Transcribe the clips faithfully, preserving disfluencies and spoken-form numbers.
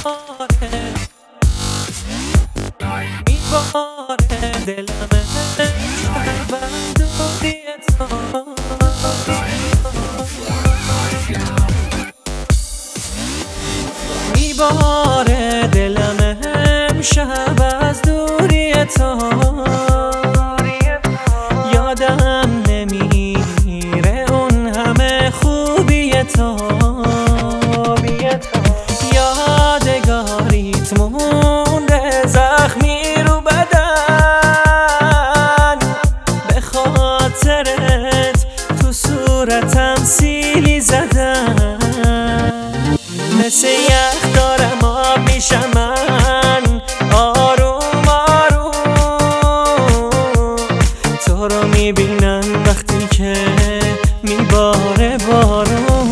میباره دلمه بندوری تو میباره دلمه امشب از دوری تو یادم نمیره اون همه خوبی تو یادگاریت مونده زخمی رو بدن به خاطرت تو صورتم سیلی زدن مثل یخ دارم آب میشم من آروم آروم تو رو میبینم وقتی که میباره بارون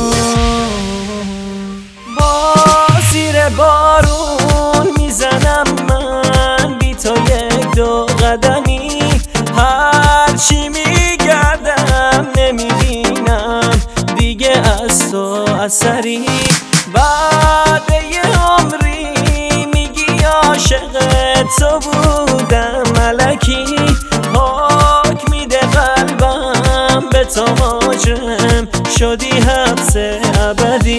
با زیر بارون میزنم من بی تو یک دو قدمی هرچی میگردم نمیبینم دیگه از تو اثری بعد یه عمری میگی عاشق تو بودم ملکی حکم میده قلبم به تو مجرم شدی حبس ابدی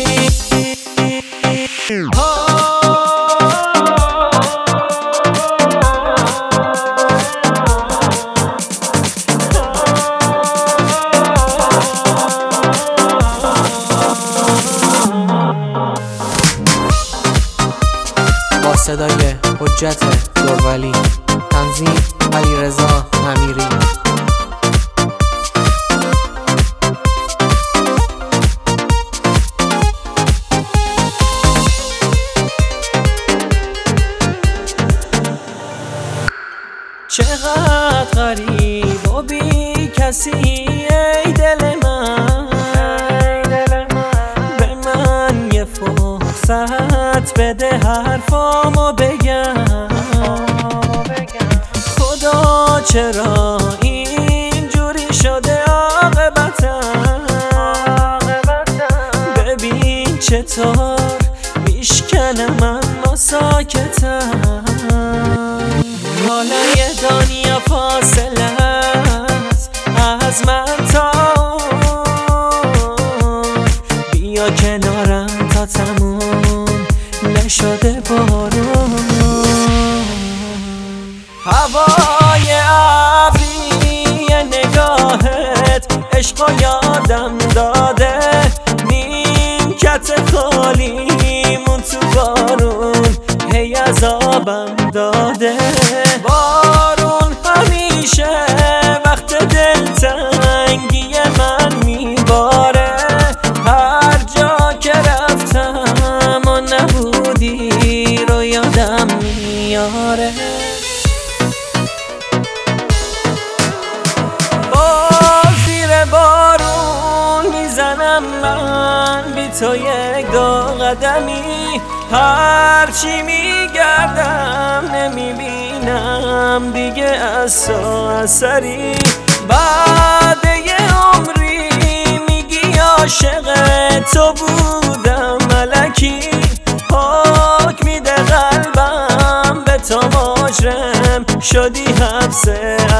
با صدای حجت دورولی، تنظیم علیرضا امیری. چقدر غریب و بی کسی ای دل من به من یه فرصت بده حرفامو بگم خدا چرا اینجوری شده عاقبتم ببین چطور میشکنم اما ساکتم حالا یه دنیا فاصله است از من تا اون بیا کنارم تا تموم نشده بارون هوای ابری نگاهت عشقو یادم داده نیمکت خالیمون تو بارون هی عذابم داده بارون همیشه وقت دلتنگی من میباره هر جا که رفتم و نبودی رو یادم میاره باز زیر بارون میزنم من بی تو یک دو قدمی هرچی میگردم نمیبینم دیگه از تو اثری بعد یه عمری میگی عاشق تو بودم ملکی حکم میده قلبم به تو مجرم شدی حبس